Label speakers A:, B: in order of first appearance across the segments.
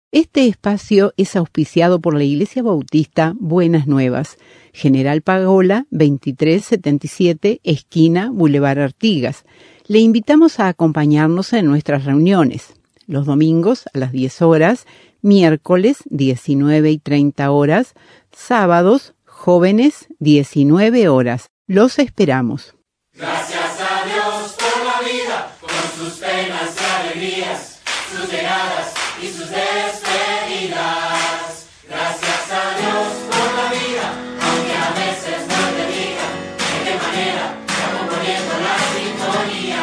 A: Este espacio es auspiciado por la Iglesia Bautista Buenas Nuevas, General Pagola 2377, esquina Boulevard Artigas. Le invitamos a acompañarnos en nuestras reuniones, los domingos a las 10 horas, miércoles 19:30 horas, sábados jóvenes 19 horas. Los esperamos.
B: Gracias a Dios por la vida, con sus penas y alegrías, sus llegadas y sus despedidas. Gracias a Dios por la vida, aunque a veces no te diga de qué manera está componiendo la sintonía.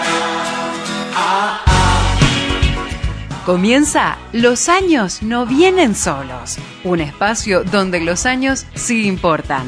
C: Comienza Los años no vienen solos, un espacio donde los años sí importan.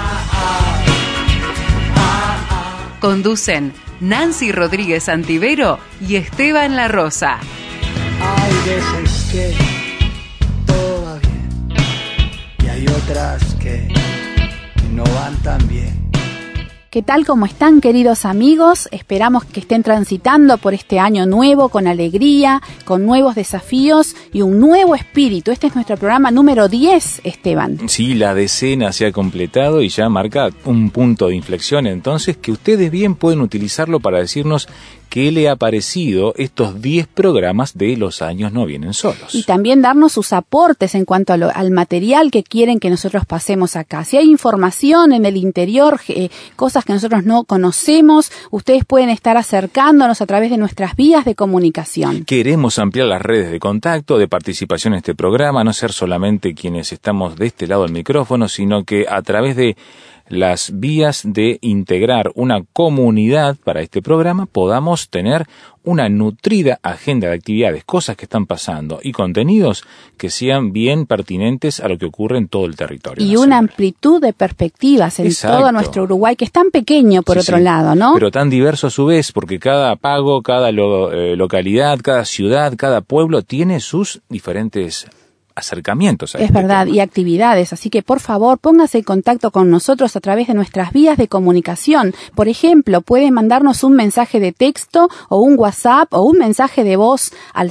C: Conducen Nancy Rodríguez Antivero y Esteban La Rosa.
D: Hay veces que todo va bien y hay otras que no van tan bien.
E: ¿Qué tal? ¿Cómo están, queridos amigos? Esperamos que estén transitando por este año nuevo con alegría, con nuevos desafíos y un nuevo espíritu. Este es nuestro programa número 10, Esteban.
F: Sí, la decena se ha completado y ya marca un punto de inflexión, entonces, que ustedes bien pueden utilizarlo para decirnos qué le ha parecido estos 10 programas de Los años no vienen solos.
E: Y también darnos sus aportes en cuanto al material que quieren que nosotros pasemos acá. Si hay información en el interior, cosas que nosotros no conocemos, ustedes pueden estar acercándonos a través de nuestras vías de comunicación.
F: Queremos ampliar las redes de contacto, de participación en este programa, no ser solamente quienes estamos de este lado del micrófono, sino que a través de las vías de integrar una comunidad para este programa podamos tener una nutrida agenda de actividades, cosas que están pasando y contenidos que sean bien pertinentes a lo que ocurre en todo el territorio
E: y
F: nacional.
E: Una amplitud de perspectivas en todo nuestro Uruguay, que es tan pequeño por otro lado, ¿no?
F: Pero tan diverso a su vez, porque cada pago, cada localidad, cada ciudad, cada pueblo tiene sus diferentes acercamientos a
E: Es verdad, tema. Y actividades, así que por favor póngase en contacto con nosotros a través de nuestras vías de comunicación. Por ejemplo, puede mandarnos un mensaje de texto o un WhatsApp o un mensaje de voz al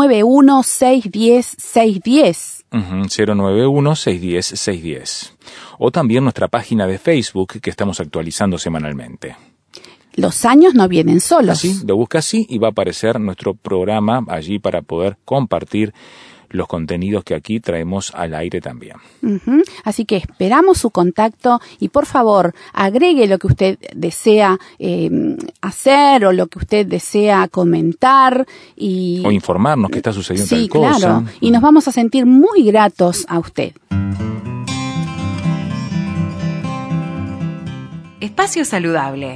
E: 091-610-610.
F: 091-610-610. O también nuestra página de Facebook que estamos actualizando semanalmente.
E: Los años no vienen solos.
F: Así, lo busca así y va a aparecer nuestro programa allí para poder compartir los contenidos que aquí traemos al aire también.
E: Así que esperamos su contacto y por favor agregue lo que usted desea hacer o lo que usted desea comentar o
F: informarnos qué está sucediendo tal cosa. Sí,
E: claro. Y nos vamos a sentir muy gratos a usted.
C: Espacio saludable.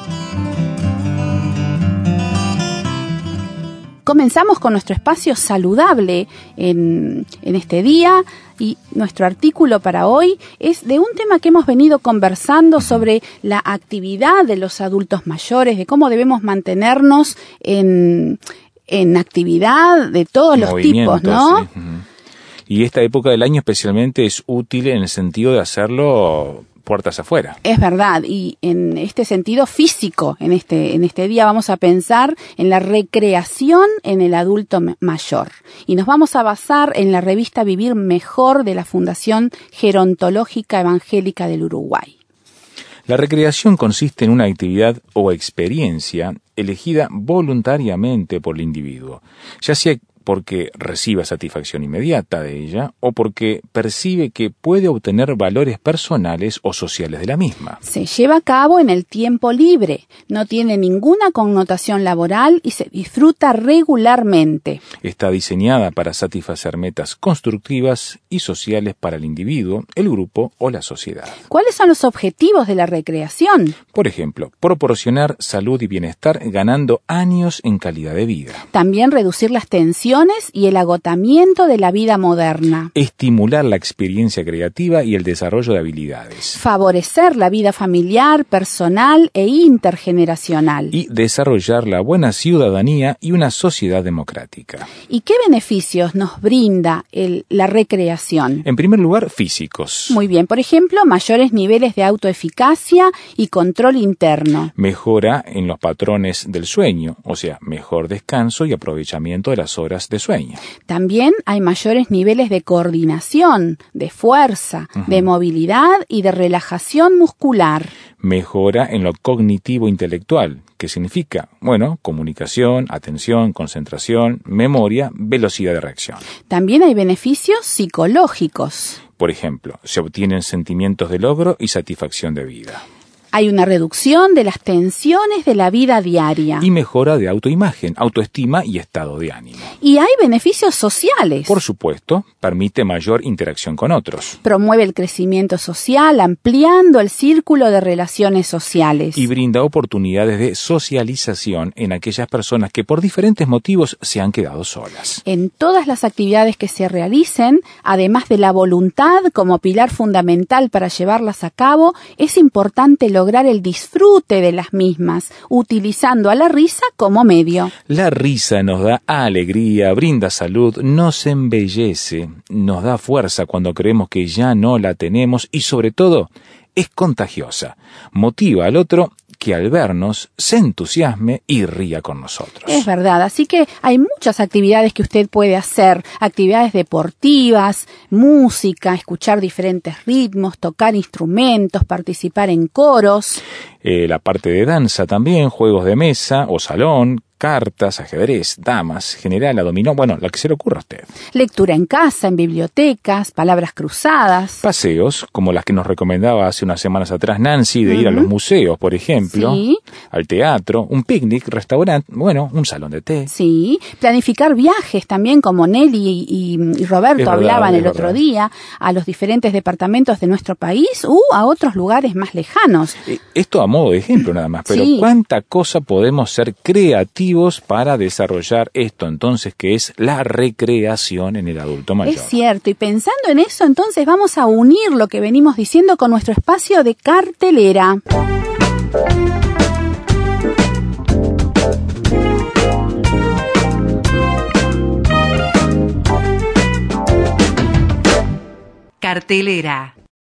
E: Comenzamos con nuestro espacio saludable en este día y nuestro artículo para hoy es de un tema que hemos venido conversando sobre la actividad de los adultos mayores, de cómo debemos mantenernos en actividad de todos los tipos, ¿no?
F: Sí. Y esta época del año especialmente es útil en el sentido de hacerlo puertas afuera.
E: Es verdad, y en este sentido físico, en este día vamos a pensar en la recreación en el adulto mayor. Y nos vamos a basar en la revista Vivir Mejor de la Fundación Gerontológica Evangélica del Uruguay.
F: La recreación consiste en una actividad o experiencia elegida voluntariamente por el individuo, ya sea porque reciba satisfacción inmediata de ella o porque percibe que puede obtener valores personales o sociales de la misma.
E: Se lleva a cabo en el tiempo libre, no tiene ninguna connotación laboral y se disfruta regularmente.
F: Está diseñada para satisfacer metas constructivas y sociales para el individuo, el grupo o la sociedad.
E: ¿Cuáles son los objetivos de la recreación?
F: Por ejemplo, proporcionar salud y bienestar ganando años en calidad de vida.
E: También reducir las tensiones y el agotamiento de la vida moderna.
F: Estimular la experiencia creativa y el desarrollo de habilidades.
E: Favorecer la vida familiar, personal e intergeneracional.
F: Y desarrollar la buena ciudadanía y una sociedad democrática.
E: ¿Y qué beneficios nos brinda la recreación?
F: En primer lugar, físicos.
E: Muy bien, por ejemplo, mayores niveles de autoeficacia y control interno.
F: Mejora en los patrones del sueño, o sea, mejor descanso y aprovechamiento de las horas horas de sueño.
E: También hay mayores niveles de coordinación, de fuerza, de movilidad y de relajación muscular.
F: Mejora en lo cognitivo-intelectual, que significa, comunicación, atención, concentración, memoria, velocidad de reacción.
E: También hay beneficios psicológicos.
F: Por ejemplo, se obtienen sentimientos de logro y satisfacción de vida.
E: Hay una reducción de las tensiones de la vida diaria.
F: Y mejora de autoimagen, autoestima y estado de ánimo.
E: Y hay beneficios sociales.
F: Por supuesto, permite mayor interacción con otros.
E: Promueve el crecimiento social, ampliando el círculo de relaciones sociales.
F: Y brinda oportunidades de socialización en aquellas personas que por diferentes motivos se han quedado solas.
E: En todas las actividades que se realicen, además de la voluntad como pilar fundamental para llevarlas a cabo, es importante lograr el disfrute de las mismas, utilizando a la risa como medio.
F: La risa nos da alegría, brinda salud, nos embellece, nos da fuerza cuando creemos que ya no la tenemos y sobre todo es contagiosa. Motiva al otro que al vernos se entusiasme y ría con nosotros.
E: Es verdad, así que hay muchas actividades que usted puede hacer, actividades deportivas, música, escuchar diferentes ritmos, tocar instrumentos, participar en coros.
F: La parte de danza también, juegos de mesa o salón, cartas, ajedrez, damas, general, dominó, la que se le ocurra a usted.
E: Lectura en casa, en bibliotecas, palabras cruzadas.
F: Paseos, como las que nos recomendaba hace unas semanas atrás Nancy, de ir a los museos, por ejemplo,
E: sí.
F: Al teatro, un picnic, restaurante, un salón de té.
E: Sí, planificar viajes también, como Nelly y Roberto hablaban el otro día, a los diferentes departamentos de nuestro país o a otros lugares más lejanos.
F: Esto a modo de ejemplo nada más, pero
E: sí.
F: ¿Cuánta cosa podemos ser creativos para desarrollar esto entonces que es la recreación en el adulto mayor?
E: Es cierto, y pensando en eso entonces vamos a unir lo que venimos diciendo con nuestro espacio de cartelera.
C: Cartelera.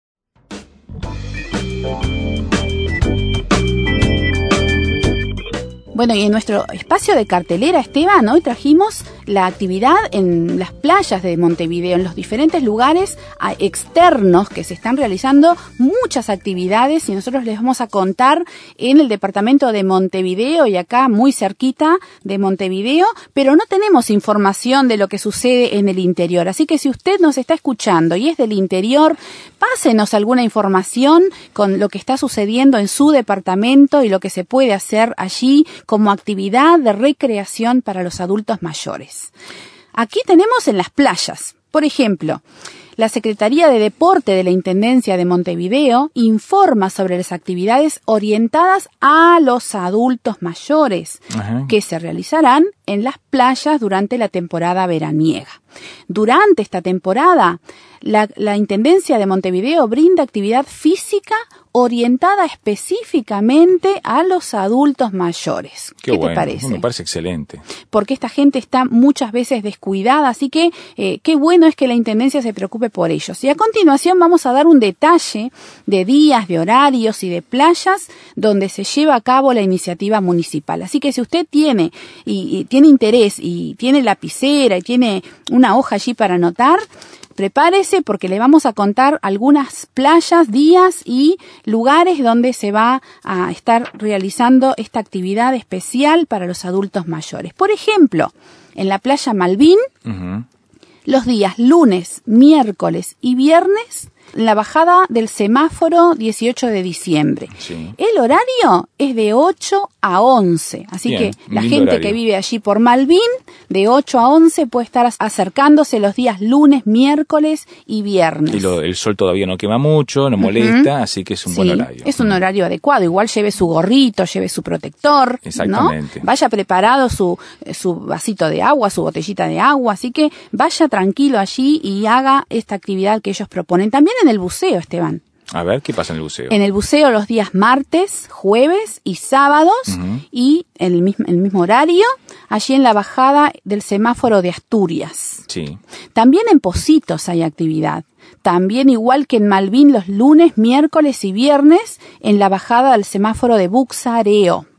E: Bueno, y en nuestro espacio de cartelera, Esteban, hoy trajimos la actividad en las playas de Montevideo, en los diferentes lugares externos que se están realizando muchas actividades y nosotros les vamos a contar en el departamento de Montevideo y acá muy cerquita de Montevideo, pero no tenemos información de lo que sucede en el interior. Así que si usted nos está escuchando y es del interior, pásenos alguna información con lo que está sucediendo en su departamento y lo que se puede hacer allí como actividad de recreación para los adultos mayores. Aquí tenemos en las playas, por ejemplo, la Secretaría de Deporte de la Intendencia de Montevideo informa sobre las actividades orientadas a los adultos mayores que se realizarán en las playas durante la temporada veraniega. Durante esta temporada, la Intendencia de Montevideo brinda actividad física orientada específicamente a los adultos mayores. ¿Qué te parece?
F: Me parece excelente.
E: Porque esta gente está muchas veces descuidada, así que qué bueno es que la Intendencia se preocupe por ellos. Y a continuación vamos a dar un detalle de días, de horarios y de playas donde se lleva a cabo la iniciativa municipal. Así que si usted tiene y tiene interés y tiene lapicera y tiene una hoja allí para anotar, prepárese porque le vamos a contar algunas playas, días y lugares donde se va a estar realizando esta actividad especial para los adultos mayores. Por ejemplo, en la playa Malvín, los días lunes, miércoles y viernes, la bajada del semáforo 18 de diciembre.
F: Sí.
E: El horario es de 8 a 11, así
F: Bien,
E: que la
F: lindo
E: gente
F: horario.
E: que vive allí por Malvín, de 8 a 11 puede estar acercándose los días lunes, miércoles y viernes.
F: Y el sol todavía no quema mucho, no molesta, así que es un buen horario.
E: Es un horario adecuado. Igual lleve su gorrito, lleve su protector,
F: Exactamente.
E: ¿no? Vaya preparado su vasito de agua, su botellita de agua, así que vaya tranquilo allí y haga esta actividad que ellos proponen. También en el buceo, Esteban.
F: A ver, ¿qué pasa en el buceo?
E: En el buceo los días martes, jueves y sábados y en el mismo horario, allí en la bajada del semáforo de Asturias.
F: Sí.
E: También en Pocitos hay actividad. También igual que en Malvín los lunes, miércoles y viernes en la bajada del semáforo de Buxareo.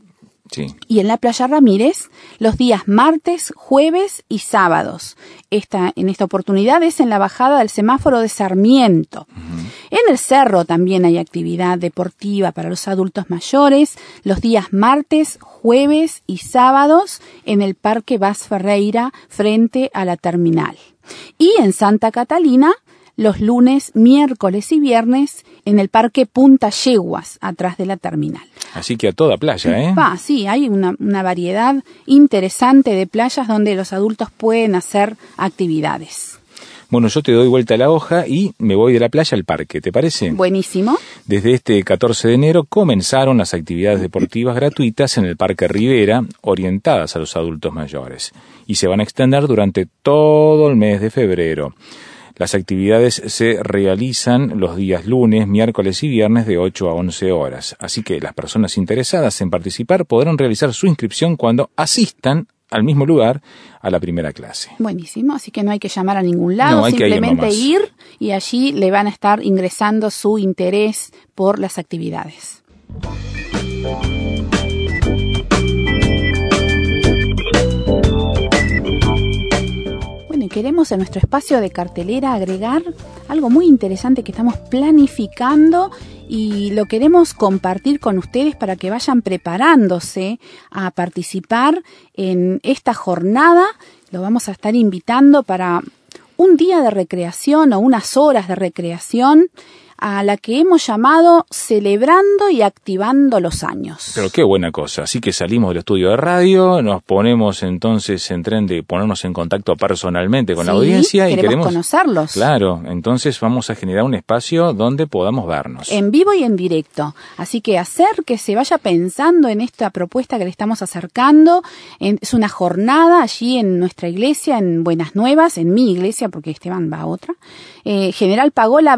F: Sí.
E: Y en la playa Ramírez, los días martes, jueves y sábados. En esta oportunidad es en la bajada del semáforo de Sarmiento. En el cerro también hay actividad deportiva para los adultos mayores, los días martes, jueves y sábados en el Parque Vaz Ferreira frente a la terminal. Y en Santa Catalina, los lunes, miércoles y viernes en el Parque Punta Yeguas, atrás de la terminal.
F: Así que a toda playa, ¿eh?
E: Sí, hay una variedad interesante de playas donde los adultos pueden hacer actividades.
F: Bueno, yo te doy vuelta a la hoja y me voy de la playa al parque, ¿te parece?
E: Buenísimo.
F: Desde este 14 de enero comenzaron las actividades deportivas gratuitas en el Parque Rivera, orientadas a los adultos mayores, y se van a extender durante todo el mes de febrero. Las actividades se realizan los días lunes, miércoles y viernes de 8 a 11 horas, así que las personas interesadas en participar podrán realizar su inscripción cuando asistan al mismo lugar a la primera clase.
E: Buenísimo, así que no hay que llamar a ningún lado, simplemente ir y allí le van a estar ingresando su interés por las actividades. Bueno, y queremos en nuestro espacio de cartelera agregar algo muy interesante que estamos planificando y lo queremos compartir con ustedes para que vayan preparándose a participar en esta jornada. Lo vamos a estar invitando para un día de recreación o unas horas de recreación a la que hemos llamado Celebrando y Activando los Años.
F: Pero qué buena cosa. Así que salimos del estudio de radio, nos ponemos entonces en tren de ponernos en contacto personalmente con la audiencia y queremos
E: conocerlos.
F: Claro, entonces vamos a generar un espacio donde podamos vernos.
E: En vivo y en directo. Así que acérquese, vaya pensando en esta propuesta que le estamos acercando. Es una jornada allí en nuestra iglesia, en Buenas Nuevas, en mi iglesia, porque Esteban va a otra. General Pagola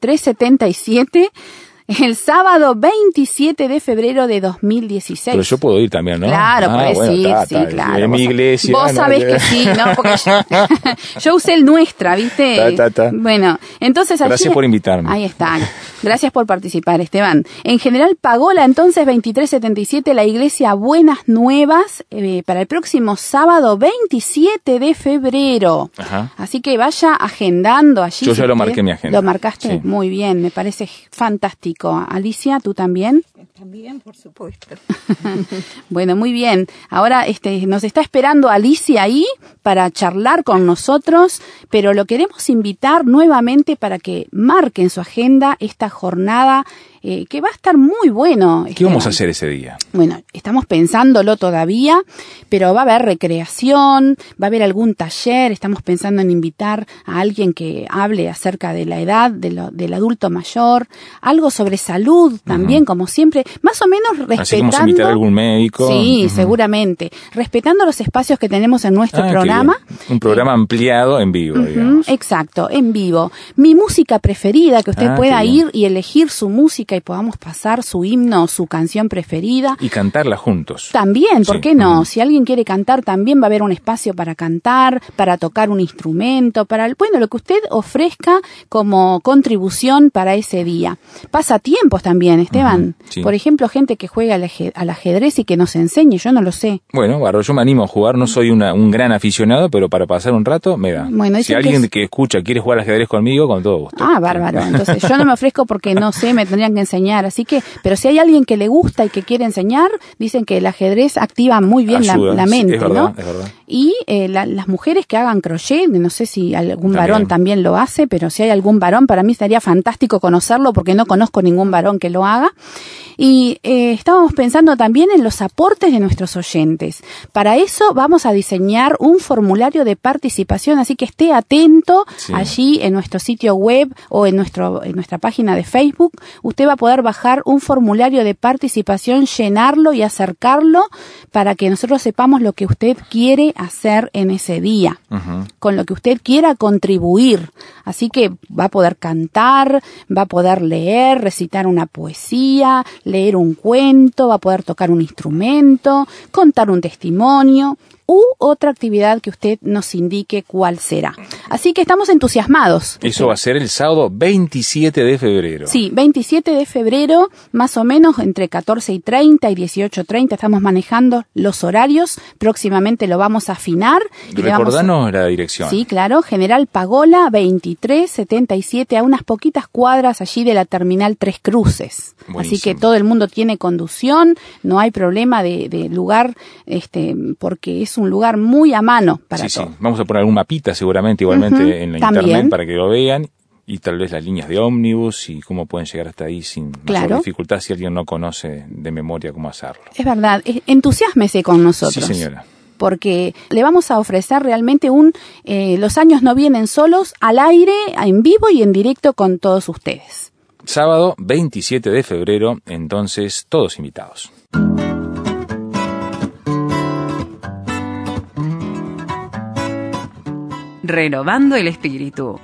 E: 2377, el sábado 27 de febrero de 2016.
F: Pero yo puedo ir también, ¿no?
E: Claro, puedes ir, sí, claro.
F: En mi iglesia.
E: Vos sabés que sí, ¿no? Porque yo usé el nuestra, ¿viste? Bueno, entonces allí...
F: Gracias por invitarme.
E: Ahí está. Gracias por participar, Esteban. En General Pagola, entonces, 2377, la iglesia Buenas Nuevas, para el próximo sábado 27 de febrero.
F: Ajá.
E: Así que vaya agendando allí.
F: Yo ya lo marqué en mi agenda.
E: ¿Lo marcaste? Sí. Muy bien, me parece fantástico. Alicia, ¿tú también?
G: También, por supuesto.
E: Bueno, muy bien. Ahora nos está esperando Alicia ahí para charlar con nosotros, pero lo queremos invitar nuevamente para que marque en su agenda esta jornada que va a estar muy bueno.
F: ¿Qué vamos a hacer ese día?
E: Bueno, estamos pensándolo todavía, pero va a haber recreación, va a haber algún taller, estamos pensando en invitar a alguien que hable acerca de la edad del adulto mayor, algo sobre salud también, como siempre, más o menos respetando...
F: Así que vamos a invitar a algún médico.
E: Sí, seguramente. Respetando los espacios que tenemos en nuestro programa.
F: Un programa ampliado en vivo, digamos.
E: Exacto, en vivo. Mi música preferida, que usted pueda ir y elegir su música y podamos pasar su himno o su canción preferida.
F: Y cantarla juntos.
E: También, ¿por qué no? Si alguien quiere cantar, también va a haber un espacio para cantar, para tocar un instrumento, lo que usted ofrezca como contribución para ese día. Pasatiempos también, Esteban.
F: Sí.
E: Por ejemplo, gente que juega al ajedrez y que nos enseñe, yo no lo sé.
F: Bueno, Barro, yo me animo a jugar, no soy un gran aficionado, pero para pasar un rato me da.
E: Bueno,
F: si alguien que escucha quiere jugar al ajedrez conmigo, con todo gusto.
E: Ah, bárbaro. Entonces yo no me ofrezco porque no sé, me tendrían que enseñar, así que, pero si hay alguien que le gusta y que quiere enseñar, dicen que el ajedrez activa muy bien la mente,
F: es verdad,
E: ¿no?
F: Es verdad.
E: Y las mujeres que hagan crochet, no sé si algún varón también lo hace, pero si hay algún varón, para mí sería fantástico conocerlo porque no conozco ningún varón que lo haga. Y estábamos pensando también en los aportes de nuestros oyentes. Para eso vamos a diseñar un formulario de participación, así que esté atento allí en nuestro sitio web o en nuestra página de Facebook. Usted va a poder bajar un formulario de participación, llenarlo y acercarlo para que nosotros sepamos lo que usted quiere hacer en ese día, con lo que usted quiera contribuir. Así que va a poder cantar, va a poder leer, recitar una poesía, leer un cuento, va a poder tocar un instrumento, contar un testimonio, u otra actividad que usted nos indique cuál será. Así que estamos entusiasmados.
F: Eso va a ser el sábado 27 de febrero.
E: Sí, 27 de febrero, más o menos entre 14:30 y 18:30 estamos manejando los horarios. Próximamente lo vamos a afinar.
F: Recordanos la dirección.
E: Sí, claro, General Pagola 2377, a unas poquitas cuadras allí de la Terminal Tres Cruces.
F: Buenísimo.
E: Así que todo el mundo tiene conducción, no hay problema de lugar, porque es un lugar muy a mano para todo.
F: Sí, vamos a poner un mapita seguramente igualmente en la
E: también.
F: internet para que lo vean, y tal vez las líneas de ómnibus y cómo pueden llegar hasta ahí sin mayor dificultad si alguien no conoce de memoria cómo hacerlo.
E: Es verdad, entusiásmese con nosotros.
F: Sí, señora.
E: Porque le vamos a ofrecer realmente Los años no vienen solos, al aire, en vivo y en directo con todos ustedes.
F: Sábado 27 de febrero, entonces todos invitados.
C: Renovando el espíritu.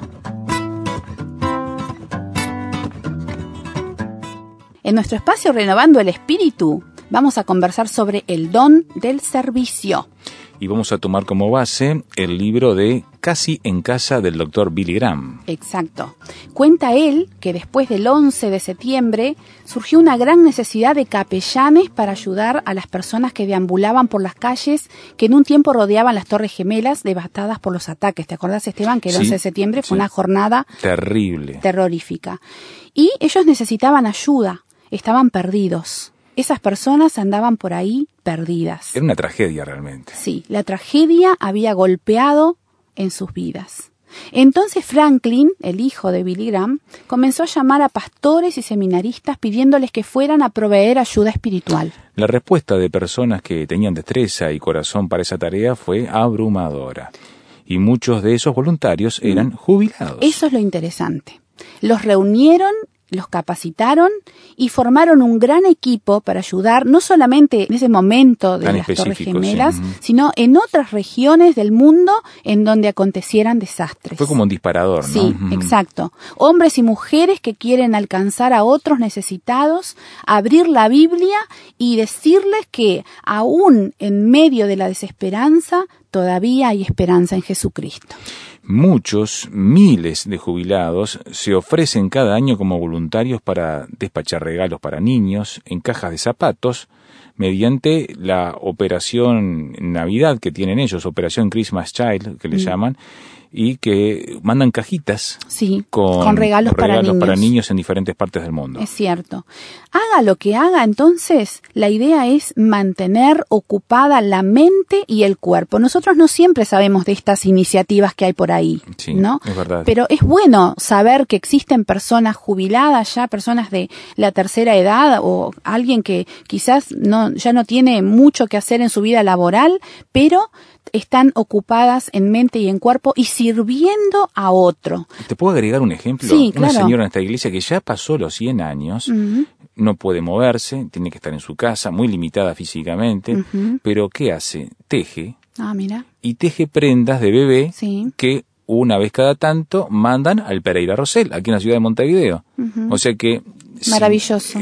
E: En nuestro espacio Renovando el Espíritu vamos a conversar sobre el don del servicio.
F: Y vamos a tomar como base el libro de Casi en casa del Dr. Billy Graham.
E: Exacto. Cuenta él que después del 11 de septiembre surgió una gran necesidad de capellanes para ayudar a las personas que deambulaban por las calles que en un tiempo rodeaban las Torres Gemelas devastadas por los ataques. ¿Te acordás, Esteban, que el 11 de septiembre fue una jornada
F: terrible,
E: terrorífica? Y ellos necesitaban ayuda, estaban perdidos. Esas personas andaban por ahí perdidas.
F: Era una tragedia realmente.
E: Sí, la tragedia había golpeado en sus vidas. Entonces Franklin, el hijo de Billy Graham, comenzó a llamar a pastores y seminaristas pidiéndoles que fueran a proveer ayuda espiritual.
F: La respuesta de personas que tenían destreza y corazón para esa tarea fue abrumadora. Y muchos de esos voluntarios eran jubilados.
E: Eso es lo interesante. Los reunieron, los capacitaron y formaron un gran equipo para ayudar no solamente en ese momento de las Torres Gemelas, sino en otras regiones del mundo en donde acontecieran desastres.
F: Fue como un disparador, ¿no?
E: Sí, exacto. Hombres y mujeres que quieren alcanzar a otros necesitados, abrir la Biblia y decirles que aún en medio de la desesperanza todavía hay esperanza en Jesucristo.
F: Muchos, miles de jubilados se ofrecen cada año como voluntarios para despachar regalos para niños en cajas de zapatos mediante la operación Navidad que tienen ellos, Operación Christmas Child, que le llaman, y que mandan cajitas con regalos para niños en diferentes partes del mundo.
E: Es cierto. Haga lo que haga, entonces, la idea es mantener ocupada la mente y el cuerpo. Nosotros no siempre sabemos de estas iniciativas que hay por ahí, ¿no?
F: Es verdad.
E: Pero es bueno saber que existen personas jubiladas ya, personas de la tercera edad o alguien que quizás ya no tiene mucho que hacer en su vida laboral, pero están ocupadas en mente y en cuerpo y sirviendo a otro.
F: ¿Te puedo agregar un ejemplo?
E: Sí, claro.
F: Una señora en esta iglesia que ya pasó los 100 años, no puede moverse, tiene que estar en su casa, muy limitada físicamente, pero ¿qué hace? Teje.
E: Ah, mira.
F: Y teje prendas de bebé que una vez cada tanto mandan al Pereira Rosell, aquí en la ciudad de Montevideo. O sea que
E: maravilloso.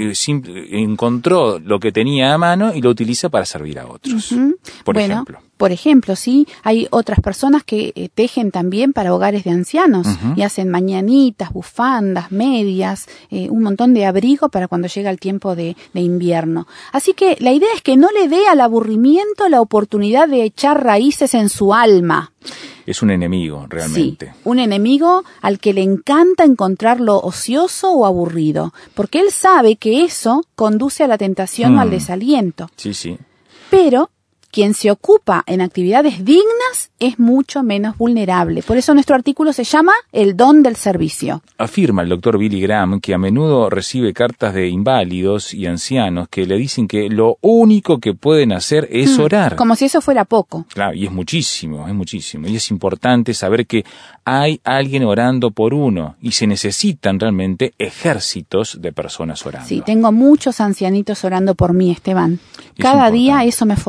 F: Encontró lo que tenía a mano y lo utiliza para servir a otros. Por ejemplo.
E: Por ejemplo, sí, hay otras personas que tejen también para hogares de ancianos y hacen mañanitas, bufandas, medias, un montón de abrigo para cuando llega el tiempo de invierno. Así que la idea es que no le dé al aburrimiento la oportunidad de echar raíces en su alma.
F: Es un enemigo, realmente.
E: Sí, un enemigo al que le encanta encontrarlo ocioso o aburrido, porque él sabe que eso conduce a la tentación o al desaliento.
F: Sí, sí.
E: Pero quien se ocupa en actividades dignas es mucho menos vulnerable. Por eso nuestro artículo se llama El don del servicio.
F: Afirma el Dr. Billy Graham que a menudo recibe cartas de inválidos y ancianos que le dicen que lo único que pueden hacer es orar.
E: Como si eso fuera poco.
F: Claro, y es muchísimo. Y es importante saber que hay alguien orando por uno y se necesitan realmente ejércitos de personas orando.
E: Sí, tengo muchos ancianitos orando por mí, Esteban. Cada día eso me fortalece.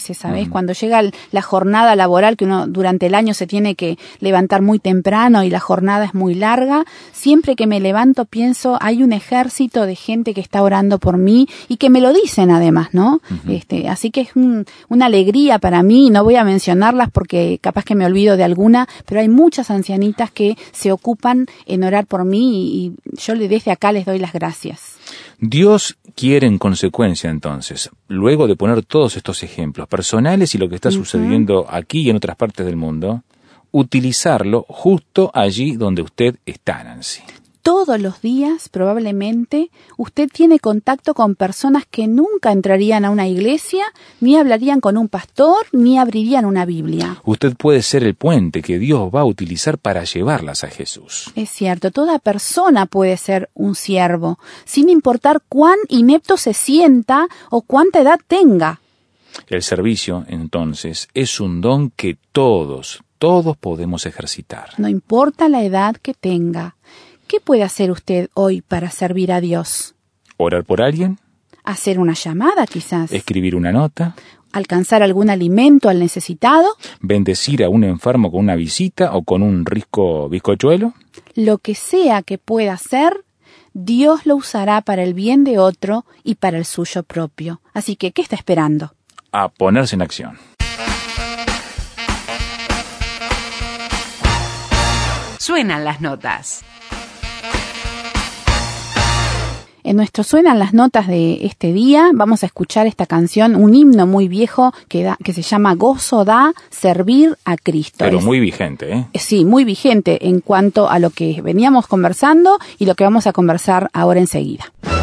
E: veces, ¿sabes? Cuando llega la jornada laboral, que uno durante el año se tiene que levantar muy temprano y la jornada es muy larga, siempre que me levanto pienso, hay un ejército de gente que está orando por mí y que me lo dicen además, ¿no? Así que es una alegría para mí, no voy a mencionarlas porque capaz que me olvido de alguna, pero hay muchas ancianitas que se ocupan en orar por mí y yo desde acá les doy las gracias.
F: Dios quiere en consecuencia entonces, luego de poner todos estos ejemplos personales y lo que está sucediendo aquí y en otras partes del mundo, utilizarlo justo allí donde usted está, Nancy.
E: Todos los días, probablemente, usted tiene contacto con personas que nunca entrarían a una iglesia, ni hablarían con un pastor, ni abrirían una Biblia.
F: Usted puede ser el puente que Dios va a utilizar para llevarlas a Jesús.
E: Es cierto, toda persona puede ser un siervo, sin importar cuán inepto se sienta o cuánta edad tenga.
F: El servicio, entonces, es un don que todos podemos ejercitar.
E: No importa la edad que tenga. ¿Qué puede hacer usted hoy para servir a Dios?
F: ¿Orar por alguien?
E: ¿Hacer una llamada, quizás?
F: ¿Escribir una nota?
E: ¿Alcanzar algún alimento al necesitado?
F: ¿Bendecir a un enfermo con una visita o con un rico bizcochuelo?
E: Lo que sea que pueda hacer, Dios lo usará para el bien de otro y para el suyo propio. Así que, ¿qué está esperando?
F: A ponerse en acción.
C: Suenan las notas.
E: En nuestro Suenan las notas de este día vamos a escuchar esta canción, un himno muy viejo que se llama Gozo da servir a Cristo.
F: Pero muy vigente, ¿eh?
E: Sí, muy vigente en cuanto a lo que veníamos conversando y lo que vamos a conversar ahora enseguida.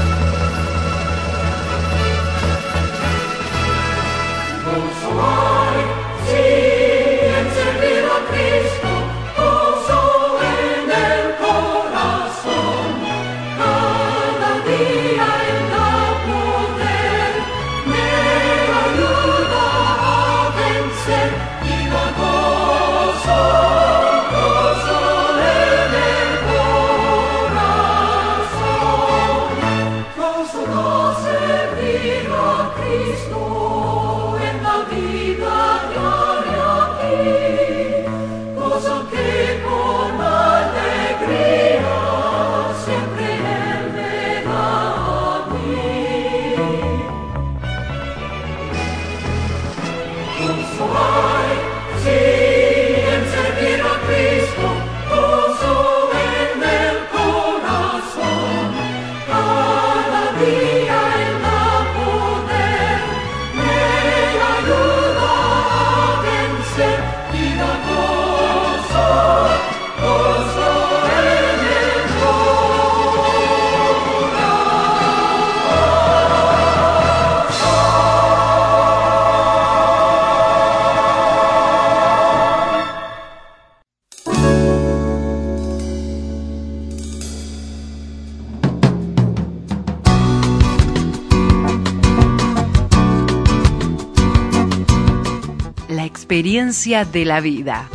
C: Experiencia de la vida.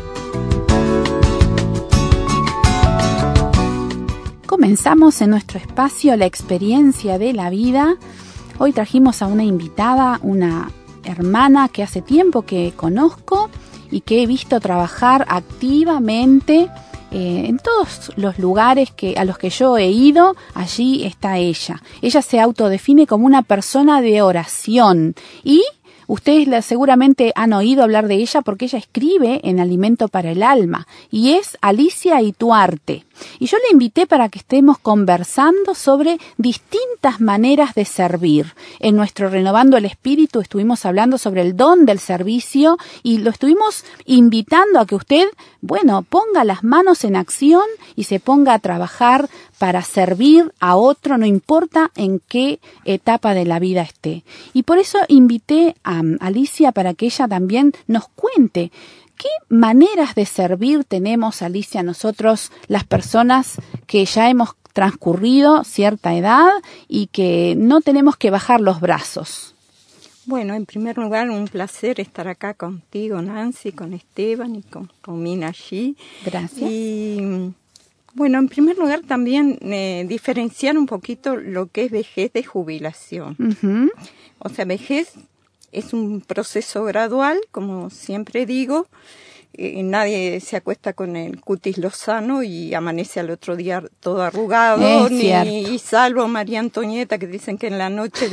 E: Comenzamos en nuestro espacio La experiencia de la vida. Hoy trajimos a una invitada, una hermana que hace tiempo que conozco y que he visto trabajar activamente en todos los lugares a los que yo he ido. Allí está ella. Ella se autodefine como una persona de oración y ustedes seguramente han oído hablar de ella porque ella escribe en Alimento para el Alma y es Alicia Ituarte. Y yo la invité para que estemos conversando sobre distintas maneras de servir. En nuestro Renovando el Espíritu estuvimos hablando sobre el don del servicio y lo estuvimos invitando a que usted, ponga las manos en acción y se ponga a trabajar para servir a otro, no importa en qué etapa de la vida esté. Y por eso invité a Alicia para que ella también nos cuente ¿qué maneras de servir tenemos, Alicia, nosotros, las personas que ya hemos transcurrido cierta edad y que no tenemos que bajar los brazos?
G: Bueno, en primer lugar, un placer estar acá contigo, Nancy, con Esteban y con Romina allí.
E: Gracias.
G: Y en primer lugar también diferenciar un poquito lo que es vejez de jubilación.
E: Uh-huh.
G: O sea, vejez es un proceso gradual, como siempre digo. Nadie se acuesta con el cutis lozano y amanece al otro día todo arrugado, y salvo María Antonieta, que dicen que en la noche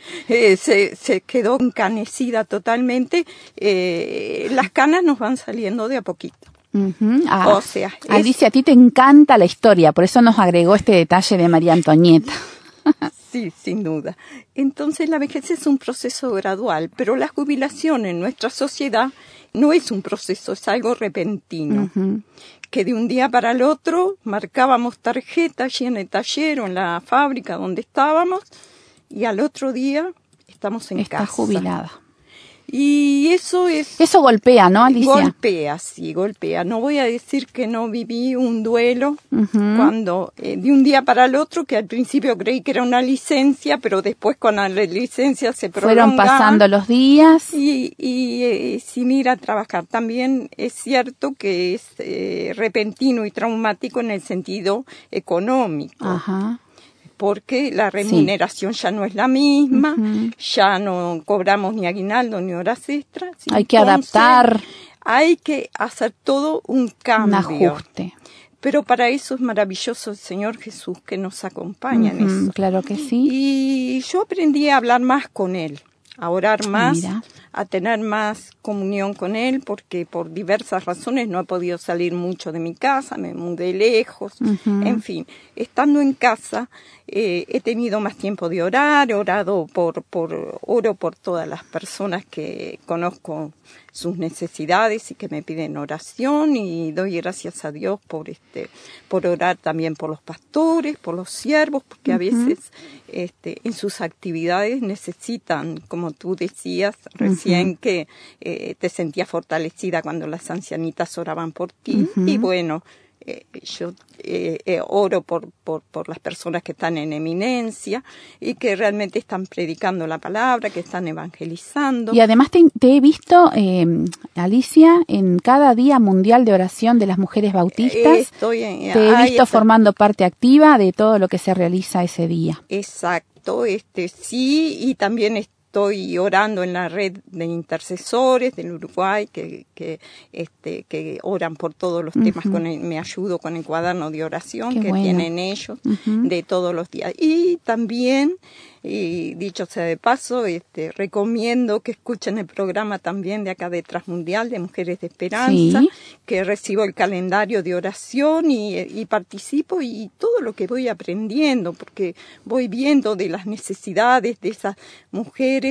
G: se quedó encanecida totalmente. Las canas nos van saliendo de a poquito. O sea,
E: Alicia, a ti te encanta la historia, por eso nos agregó este detalle de María Antonieta.
G: Sí, sin duda. Entonces la vejez es un proceso gradual, pero la jubilación en nuestra sociedad no es un proceso, es algo repentino. Que de un día para el otro marcábamos tarjeta allí en el taller o en la fábrica donde estábamos, y al otro día estamos en casa.
E: Está jubilada.
G: Y eso
E: golpea, ¿no, Alicia?
G: Golpea. No voy a decir que no viví un duelo cuando de un día para el otro, que al principio creí que era una licencia, pero después con la licencia se prolongaban.
E: Fueron pasando los días.
G: Y sin ir a trabajar. También es cierto que es repentino y traumático en el sentido económico.
E: Ajá.
G: Porque la remuneración ya no es la misma, ya no cobramos ni aguinaldo ni horas extras.
E: Hay que adaptar.
G: Hay que hacer todo un cambio.
E: Un ajuste.
G: Pero para eso es maravilloso el Señor Jesús que nos acompaña en eso.
E: Claro que sí.
G: Y yo aprendí a hablar más con Él, a orar más,
E: Mira.
G: a tener más comunión con Él, porque por diversas razones no he podido salir mucho de mi casa, me mudé lejos, en fin. Estando en casa, he tenido más tiempo de orar, oro por todas las personas que conozco sus necesidades y que me piden oración, y doy gracias a Dios por orar también por los pastores, por los siervos, porque a veces en sus actividades necesitan, como tú decías recién, que te sentías fortalecida cuando las ancianitas oraban por ti, y bueno, yo oro por las personas que están en eminencia y que realmente están predicando la palabra, que están evangelizando.
E: Y además te he visto, Alicia, en cada Día Mundial de Oración de las Mujeres Bautistas. Te he visto formando parte activa de todo lo que se realiza ese día.
G: Exacto, sí, y también estoy orando en la red de intercesores del Uruguay que oran por todos los temas. Me ayudo con el cuaderno de oración que tienen ellos de todos los días. Y también, y dicho sea de paso, recomiendo que escuchen el programa también de acá de Transmundial de Mujeres de Esperanza, que recibo el calendario de oración y participo, y todo lo que voy aprendiendo, porque voy viendo de las necesidades de esas mujeres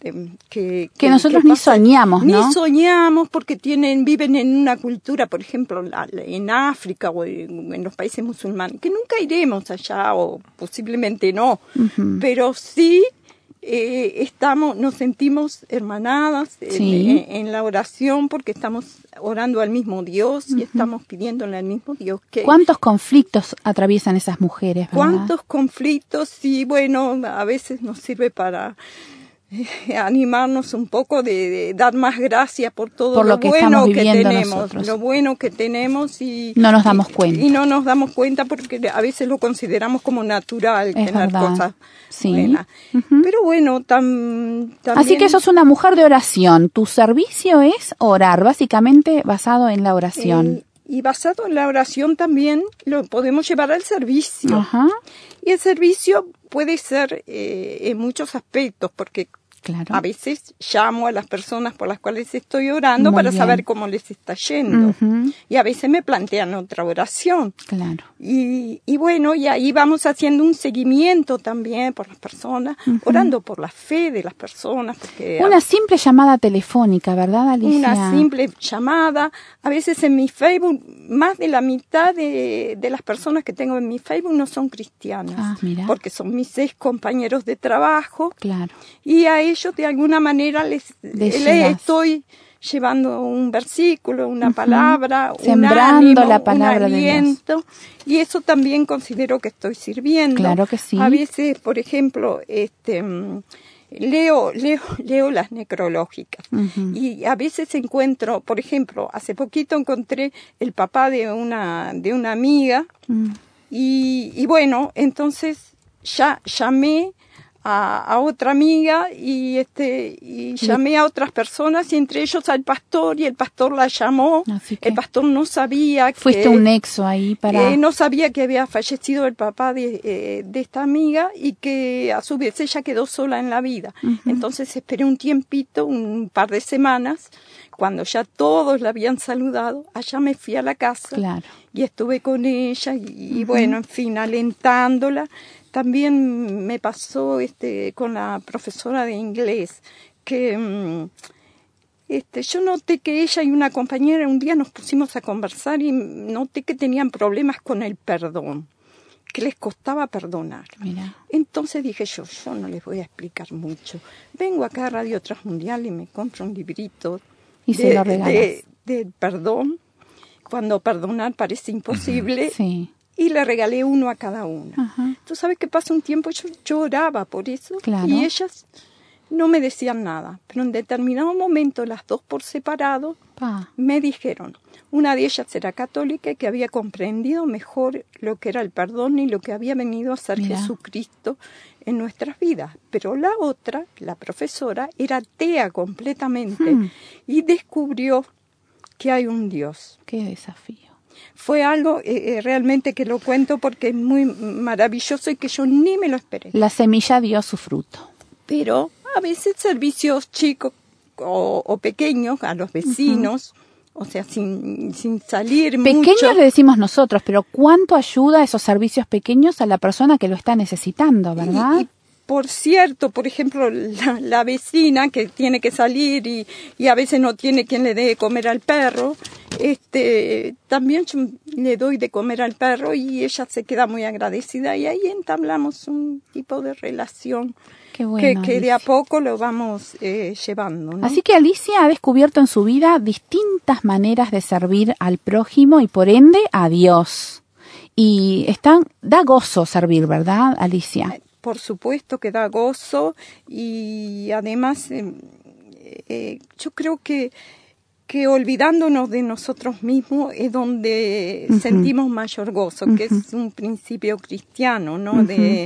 G: que nosotros
E: ni soñamos, ¿no?
G: Ni soñamos, porque viven en una cultura, por ejemplo, en África o en los países musulmanes, que nunca iremos allá, o posiblemente no, pero sí nos sentimos hermanadas en la oración, porque estamos orando al mismo Dios y estamos pidiéndole al mismo Dios que...
E: ¿Cuántos conflictos atraviesan esas mujeres, verdad?
G: ¿Cuántos conflictos? Y bueno, a veces nos sirve para animarnos un poco, de dar más gracias por todo lo bueno que tenemos, lo bueno que tenemos, y
E: no nos damos cuenta.
G: Y no nos damos cuenta porque a veces lo consideramos como natural, tener cosas buenas. Pero bueno, también...
E: Así que sos una mujer de oración. Tu servicio es orar, básicamente basado en la oración.
G: Y basado en la oración también lo podemos llevar al servicio. Y el servicio puede ser en muchos aspectos, porque a veces llamo a las personas por las cuales estoy orando para saber cómo les está yendo. Y a veces me plantean otra oración.
E: Claro.
G: Y bueno, y ahí vamos haciendo un seguimiento también por las personas, orando por la fe de las personas. Porque
E: una simple llamada telefónica, ¿verdad, Alicia?
G: Una simple llamada. A veces en mi Facebook, más de la mitad de las personas que tengo en mi Facebook no son cristianas.
E: Mira.
G: Porque son mis 6 compañeros de trabajo.
E: Claro.
G: Y a ellos de alguna manera les estoy llevando un versículo, una palabra,
E: sembrando
G: un ánimo,
E: la palabra
G: un aliento, de Dios. Y eso también considero que estoy sirviendo.
E: Claro que sí.
G: A veces, por ejemplo, leo las necrológicas, y a veces encuentro, por ejemplo, hace poquito encontré el papá de una amiga, y bueno, entonces ya llamé a otra amiga y llamé a otras personas y entre ellos al pastor y el pastor la llamó. El pastor no sabía
E: fuiste un nexo ahí para
G: no sabía que había fallecido el papá de esta amiga y que a su vez ella quedó sola en la vida. Entonces esperé un tiempito, un par de semanas, cuando ya todos la habían saludado, allá me fui a la casa y estuve con ella y bueno, en fin, alentándola. También me pasó con la profesora de inglés, que yo noté que ella y una compañera un día nos pusimos a conversar y noté que tenían problemas con el perdón, que les costaba perdonar. Mira. Entonces dije yo no les voy a explicar mucho. Vengo acá a Radio Transmundial y me compro un librito de perdón, cuando perdonar parece imposible. Sí. Y le regalé uno a cada una. ¿Tú sabes qué pasa? Un tiempo yo lloraba por eso y ellas no me decían nada. Pero en determinado momento, las dos por separado, me dijeron. Una de ellas era católica y que había comprendido mejor lo que era el perdón y lo que había venido a hacer Jesucristo en nuestras vidas. Pero la otra, la profesora, era atea completamente y descubrió que hay un Dios.
E: ¡Qué desafío!
G: Fue algo realmente que lo cuento porque es muy maravilloso y que yo ni me lo esperé.
E: La semilla dio su fruto.
G: Pero a veces servicios chicos o pequeños a los vecinos, o sea, sin salir mucho.
E: Pequeños le decimos nosotros, pero ¿cuánto ayuda esos servicios pequeños a la persona que lo está necesitando, verdad?
G: Y por cierto, por ejemplo, la vecina que tiene que salir y a veces no tiene quien le dé de comer al perro, también yo le doy de comer al perro y ella se queda muy agradecida y ahí entablamos un tipo de relación. Qué bueno, que de a poco lo vamos llevando, ¿no?
E: Así que Alicia ha descubierto en su vida distintas maneras de servir al prójimo y por ende a Dios. Y da gozo servir, ¿verdad, Alicia?
G: Por supuesto que da gozo y además yo creo que olvidándonos de nosotros mismos es donde sentimos mayor gozo, que es un principio cristiano, ¿no?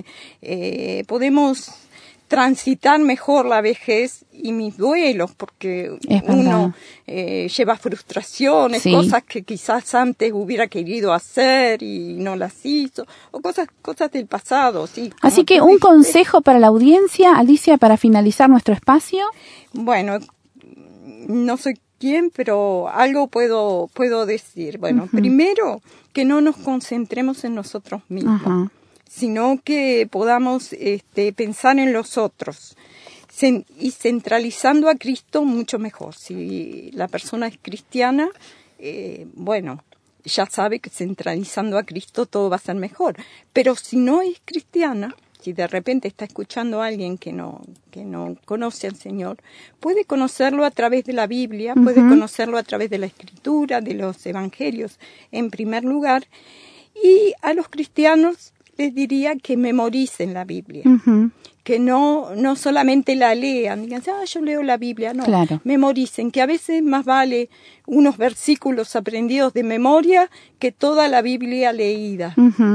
G: Podemos transitar mejor la vejez y mis duelos, porque uno lleva frustraciones, cosas que quizás antes hubiera querido hacer y no las hizo, o cosas del pasado. Sí.
E: Así que un consejo para la audiencia, Alicia, para finalizar nuestro espacio.
G: Bueno, no soy quien, pero algo puedo decir. Bueno, primero, que no nos concentremos en nosotros mismos, sino que podamos pensar en los otros y centralizando a Cristo mucho mejor. Si la persona es cristiana, bueno, ya sabe que centralizando a Cristo todo va a ser mejor. Pero si no es cristiana, si de repente está escuchando a alguien que no conoce al Señor, puede conocerlo a través de la Biblia, puede conocerlo a través de la Escritura, de los Evangelios, en primer lugar. Y a los cristianos les diría que memoricen la Biblia, que no solamente la lean, digan, yo leo la Biblia, no, memoricen, que a veces más vale unos versículos aprendidos de memoria que toda la Biblia leída.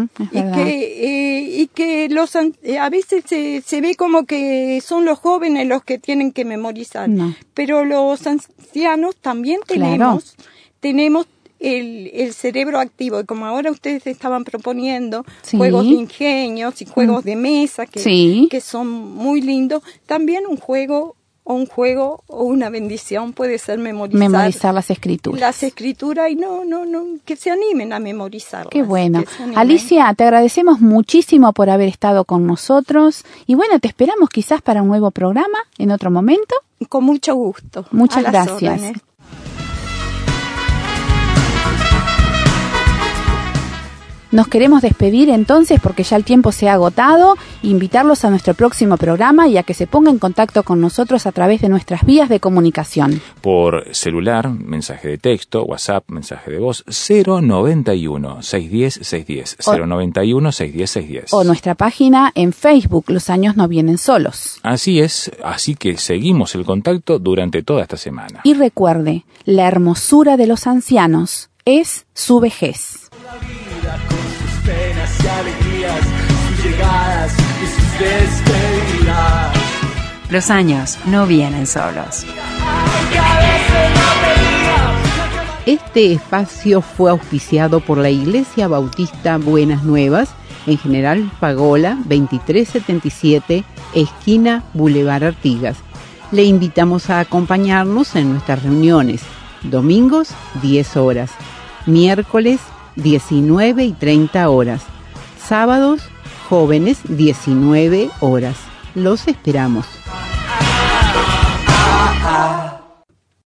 G: Y que a veces se ve como que son los jóvenes los que tienen que memorizar, pero los ancianos también tenemos el cerebro activo, y como ahora ustedes estaban proponiendo juegos de ingenios y juegos de mesa que son muy lindos, también un juego o una bendición puede ser memorizar
E: las escrituras.
G: Las escrituras y no, que se animen a memorizarlas.
E: Qué bueno. Alicia, te agradecemos muchísimo por haber estado con nosotros y bueno, te esperamos quizás para un nuevo programa en otro momento.
G: Con mucho gusto.
E: Muchas gracias. Nos queremos despedir entonces porque ya el tiempo se ha agotado, invitarlos a nuestro próximo programa y a que se ponga en contacto con nosotros a través de nuestras vías de comunicación.
F: Por celular, mensaje de texto, WhatsApp, mensaje de voz, 091-610-610, 091-610-610.
E: O nuestra página en Facebook, Los Años No Vienen Solos.
F: Así es, así que seguimos el contacto durante toda esta semana.
E: Y recuerde, la hermosura de los ancianos es su vejez.
D: Con sus penas y alegrías, sus llegadas y sus despedida.
C: Los años no vienen solos.
A: Este espacio fue auspiciado por la Iglesia Bautista Buenas Nuevas, en General Pagola 2377, esquina Boulevard Artigas. Le invitamos a acompañarnos en nuestras reuniones, domingos 10 horas, miércoles 19 y 30 horas, sábados jóvenes 19 horas. Los esperamos.